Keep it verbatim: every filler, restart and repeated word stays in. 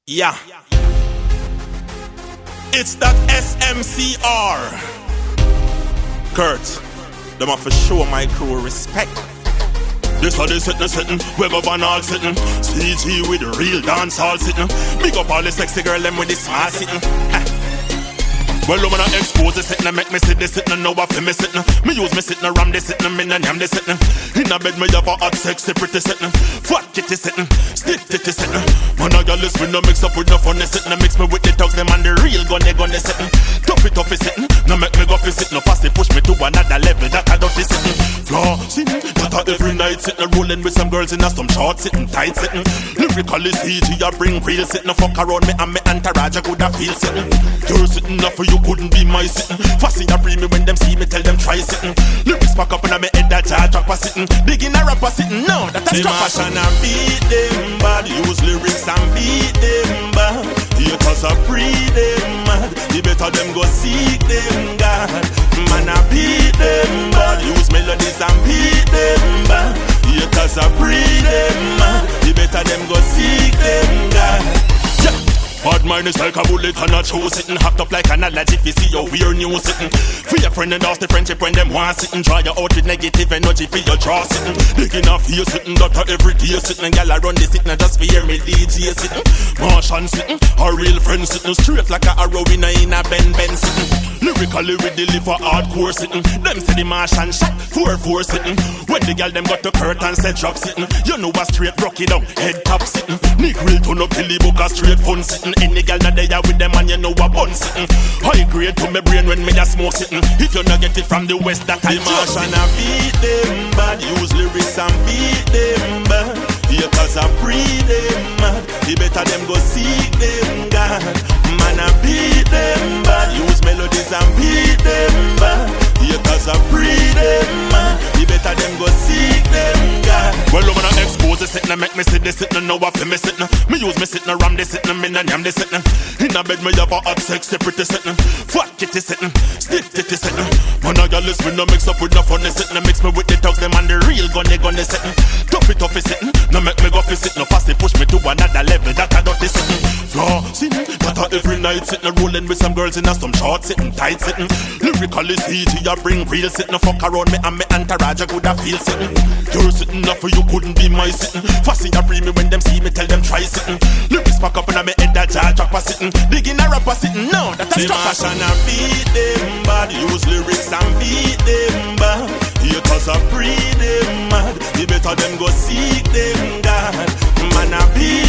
Yeah. It's that S M C R. Kurt, them have to show my crew respect. This are the sitting, sitting, we go van all sitting. C G with the real dance all sitting. Big up all the sexy girl, them with the smart sitting. Ha. Well, I'm gonna expose the sitting, make me sit the sitting, now I feel me sitting. Me use me sitting, ram the sitting, me and yam the sitting. In a bed, me have a hot, sexy, pretty sitting. Fat kitty sitting, stiff titty sitting. Man, I got this with no mix up with no funny sitting. Mix me with the dogs, them and the real gun, they gun, they sitting. Toughy, toughy sitting, now make me go fi sitting. No pass it, push me to another level, that I don't be sitting. Flaw sitting, that I every night sitting. Rolling with some girls in a some short sitting, tight sitting. Lyrically C G, I bring real sitting. Fuck around me and me entourage, I coulda feel sitting. You're sitting up for you couldn't be my sitting. Fussy a free me when them see me, tell them try sitting. Lyrics back up and me head that jar drop a sitting. Begin a rapper sitting, no, that a strap a sitting. And beat them bad, use lyrics and beat them bad. Haters a free them mad, you better them go seek them God. Man a beat them bad, use melodies and beat them bad. Haters a free them mad, you better them go seek them God. Bad mind is like a bullet and a show sitting. Hacked up like an allergy if you see your weird news sitting. For your friend and ask the friendship when them want sitting. Draw you out with negative energy for your draw sitting. Digging off here sitting, that every day sitting. Y'all run the sitting just for hear me D J sitting. Martian sitting, a real friend sitting. Straight like a arrow in a, in a bend bend sitting. Lyrically we deliver hardcore sitting. Them say the Martian shot, four four sitting. When the girl them got the curtain said drop sitting. You know a straight rocky down, head top sitting. Nick real turn up Billy Book a straight fun sitting. Any girl that they are with them and you know a bun sitting. High grade to my brain when me a smoke sitting. If you not get it from the west that I march and I beat them bad. Use lyrics and beat them bad. Haters a free them mad. You better them go seek them God. Man I beat them bad. Use melodies and beat them bad. Haters a free them mad. You better them go seek them God. Well, I'm gonna expose the sitting, make me sit the sitting. Now I feel me sitting. Me use me sitting, ram the sitting, me and yam the sitting. In a bed, me have a hot, sexy, pretty sitting. Fat kitty sitting, stiff titty sitting. Man, I got this with no mix up with no funny sitting. Mix me with the dogs, them and the real gun, they gun, they sitting. Toughy, toughy sitting. Now make me go fi sitting. No fast, push me to another level, that I got this sitting. Flaw sitting, that I every night sitting. Rolling with some girls in a some short sitting, tight sitting. Lyrically C G, I bring real sitting. Fuck around me and me entourage, I coulda feel sitting. You're sitting up for you couldn't be my sitting. Fussy a free me when them see me, tell them try sitting. Lyrics back up and I me head that jar drop a sitting. Begin a rapper sitting, no, that a strap a sitting. And beat them bad, use lyrics and beat them bad. Haters a free them mad, you better them go seek them God. Man a beat